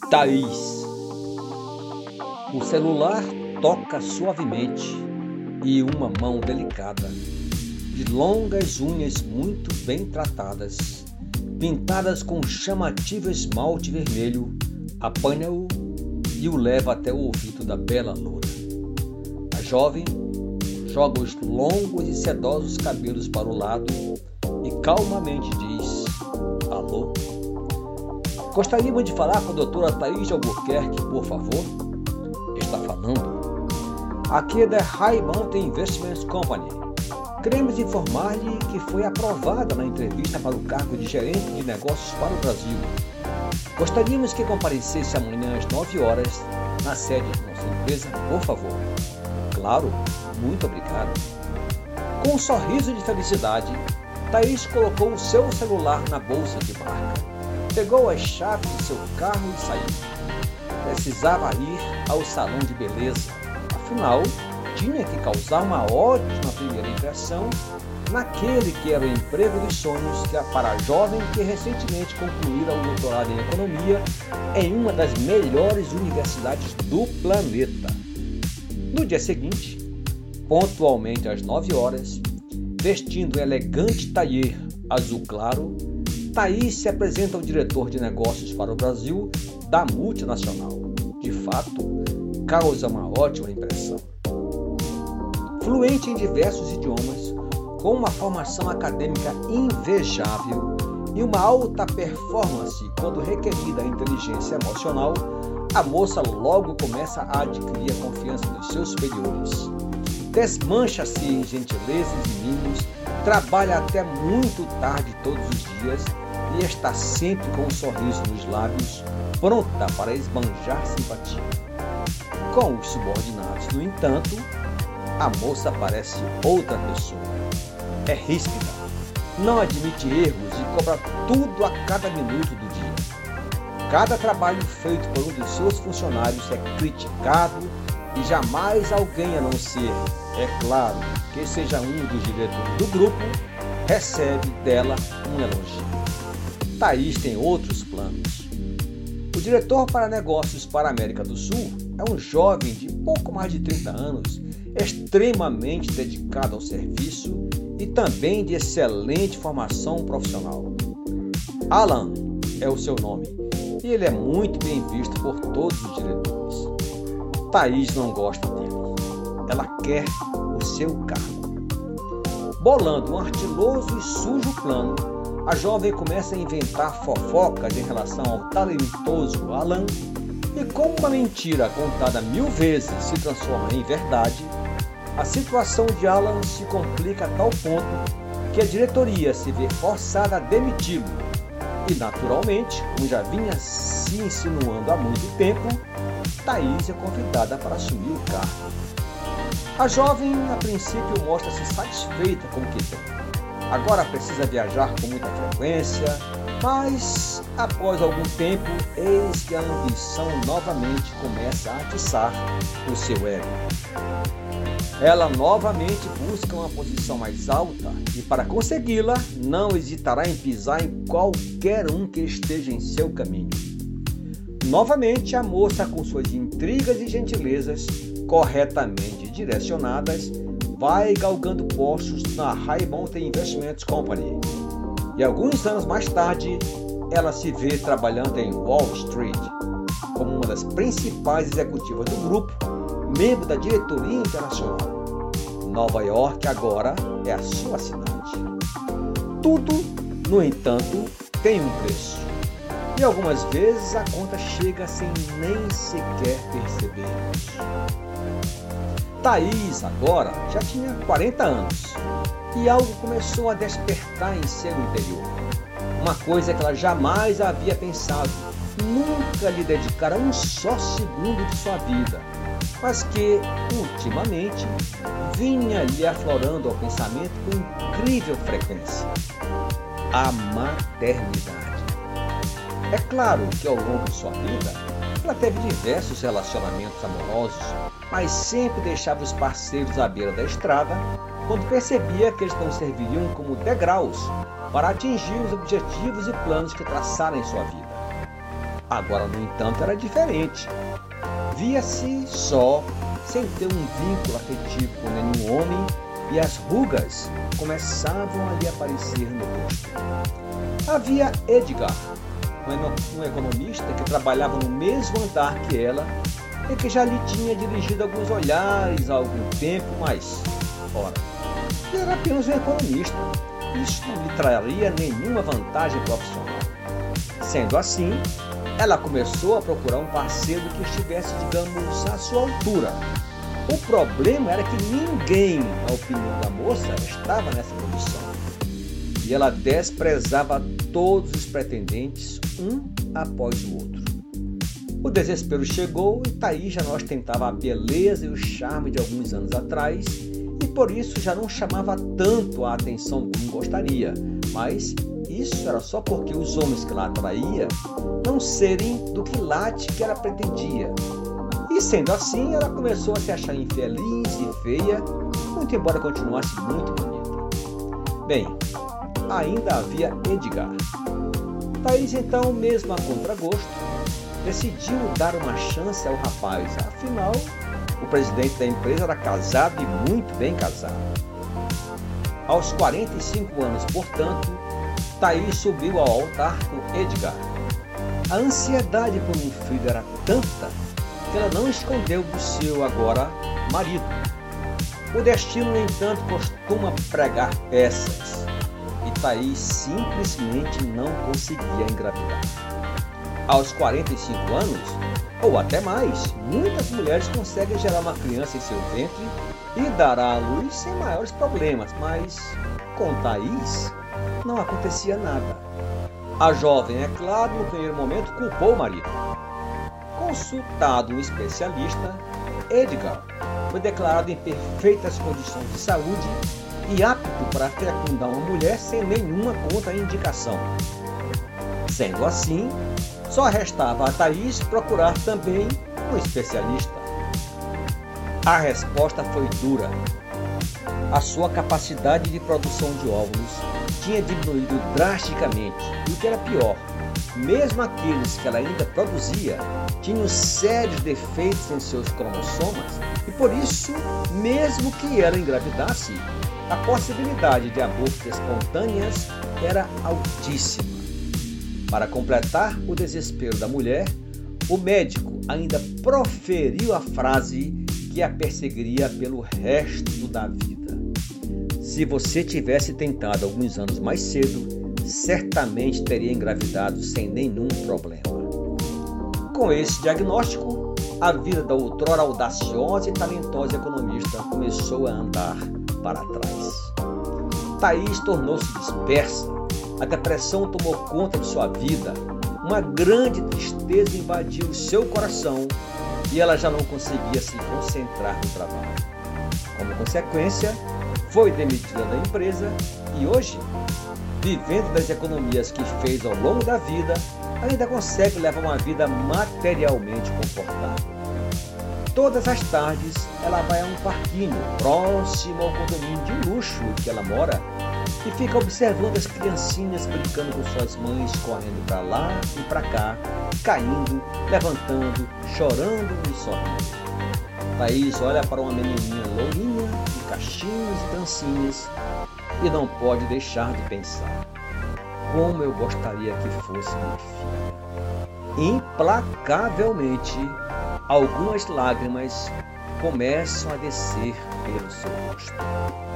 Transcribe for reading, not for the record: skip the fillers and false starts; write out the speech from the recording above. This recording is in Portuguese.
Thaís. O celular toca suavemente e uma mão delicada, de longas unhas muito bem tratadas, pintadas com chamativo esmalte vermelho, apanha-o e o leva até o ouvido da bela loura. A jovem joga os longos e sedosos cabelos para o lado e calmamente diz: alô? Gostaríamos de falar com a doutora Thaís de Albuquerque, por favor? Está falando. Aqui é da High Mountain Investment Company. Queremos informar-lhe que foi aprovada na entrevista para o cargo de gerente de negócios para o Brasil. Gostaríamos que comparecesse amanhã às 9 horas na sede de nossa empresa, por favor. Claro, muito obrigado. Com um sorriso de felicidade, Thaís colocou o seu celular na bolsa de marca, pegou as chaves de seu carro e saiu. Precisava ir ao salão de beleza, afinal, tinha que causar uma ótima primeira impressão naquele que era o emprego dos sonhos para a jovem que recentemente concluíra o doutorado em economia em uma das melhores universidades do planeta. No dia seguinte, pontualmente às 9 horas, vestindo um elegante tailleur azul claro, Thaís se apresenta ao diretor de negócios para o Brasil da multinacional. De fato, causa uma ótima impressão. Fluente em diversos idiomas, com uma formação acadêmica invejável e uma alta performance quando requerida a inteligência emocional, a moça logo começa a adquirir a confiança dos seus superiores. Desmancha-se em gentilezas e mimos, trabalha até muito tarde todos os dias e está sempre com um sorriso nos lábios, pronta para esbanjar simpatia. Com os subordinados, no entanto, a moça parece outra pessoa. É ríspida, não admite erros e cobra tudo a cada minuto do dia. Cada trabalho feito por um dos seus funcionários é criticado e jamais alguém, a não ser, é claro, que seja um dos diretores do grupo, recebe dela um elogio. Thaís tem outros planos. O diretor para negócios para a América do Sul é um jovem de pouco mais de 30 anos, extremamente dedicado ao serviço e também de excelente formação profissional. Alan é o seu nome e ele é muito bem visto por todos os diretores. Thaís não gosta dele. Ela quer o seu cargo. Bolando um ardiloso e sujo plano, a jovem começa a inventar fofocas em relação ao talentoso Alan e, como uma mentira contada 1000 vezes se transforma em verdade, a situação de Alan se complica a tal ponto que a diretoria se vê forçada a demiti-lo e, naturalmente, como já vinha se insinuando há muito tempo, Thaís é convidada para assumir o cargo. A jovem, a princípio, mostra-se satisfeita com o que tem. Agora precisa viajar com muita frequência, mas, após algum tempo, eis que a ambição novamente começa a atiçar o seu ego. Ela novamente busca uma posição mais alta e, para consegui-la, não hesitará em pisar em qualquer um que esteja em seu caminho. Novamente, a moça, com suas intrigas e gentilezas corretamente direcionadas, vai galgando postos na High Mountain Investment Company. E alguns anos mais tarde, ela se vê trabalhando em Wall Street, como uma das principais executivas do grupo, membro da diretoria internacional. Nova York agora é a sua cidade. Tudo, no entanto, tem um preço. E algumas vezes a conta chega sem nem sequer percebermos. Thaís agora já tinha 40 anos e algo começou a despertar em seu interior. Uma coisa que ela jamais havia pensado, nunca lhe dedicara um só segundo de sua vida, mas que, ultimamente, vinha lhe aflorando ao pensamento com incrível frequência: a maternidade. É claro que ao longo de sua vida, ela teve diversos relacionamentos amorosos, mas sempre deixava os parceiros à beira da estrada quando percebia que eles não serviriam como degraus para atingir os objetivos e planos que traçara em sua vida. Agora, no entanto, era diferente. Via-se só, sem ter um vínculo afetivo com nenhum homem, e as rugas começavam a lhe aparecer no rosto. Havia Edgar, um economista que trabalhava no mesmo andar que ela e que já lhe tinha dirigido alguns olhares há algum tempo, mas, ora, ele era apenas um economista. Isso não lhe traria nenhuma vantagem profissional. Sendo assim, ela começou a procurar um parceiro que estivesse, digamos, à sua altura. O problema era que ninguém, na opinião da moça, estava nessa condição. E ela desprezava todos os pretendentes, um após o outro. O desespero chegou e Thaís já não ostentava a beleza e o charme de alguns anos atrás, e por isso já não chamava tanto a atenção como gostaria. Mas isso era só porque os homens que ela atraía não serem do quilate que ela pretendia. E sendo assim, ela começou a se achar infeliz e feia, muito embora continuasse muito bonita. Bem, ainda havia Edgar. Thaís, então, mesmo a contragosto, decidiu dar uma chance ao rapaz. Afinal, o presidente da empresa era casado e muito bem casado. Aos 45 anos, portanto, Thaís subiu ao altar com Edgar. A ansiedade por um filho era tanta que ela não escondeu do seu agora marido. O destino, no entanto, costuma pregar peças e Thaís simplesmente não conseguia engravidar. Aos 45 anos, ou até mais, muitas mulheres conseguem gerar uma criança em seu ventre e dar à luz sem maiores problemas, mas com Thaís não acontecia nada. A jovem, é claro, no primeiro momento culpou o marido. Consultado um especialista, Edgar foi declarado em perfeitas condições de saúde e apto para fecundar uma mulher sem nenhuma contraindicação. Sendo assim, só restava a Thaís procurar também um especialista. A resposta foi dura. A sua capacidade de produção de óvulos tinha diminuído drasticamente e o que era pior, mesmo aqueles que ela ainda produzia tinham sérios defeitos em seus cromossomas e por isso, mesmo que ela engravidasse, a possibilidade de abortos espontâneos era altíssima. Para completar o desespero da mulher, o médico ainda proferiu a frase que a perseguiria pelo resto da vida. Se você tivesse tentado alguns anos mais cedo, certamente teria engravidado sem nenhum problema. Com esse diagnóstico, a vida da outrora audaciosa e talentosa economista começou a andar para trás. Thaís tornou-se dispersa, a depressão tomou conta de sua vida, uma grande tristeza invadiu seu coração e ela já não conseguia se concentrar no trabalho. Como consequência, foi demitida da empresa e hoje, vivendo das economias que fez ao longo da vida, ainda consegue levar uma vida materialmente confortável. Todas as tardes, ela vai a um parquinho próximo ao condomínio de luxo que ela mora e fica observando as criancinhas brincando com suas mães, correndo para lá e para cá, caindo, levantando, chorando e sorrindo. Thaís olha para uma menininha lourinha, de cachinhos e dancinhas, e não pode deixar de pensar: como eu gostaria que fosse minha filha. Implacavelmente, algumas lágrimas começam a descer pelo seu rosto.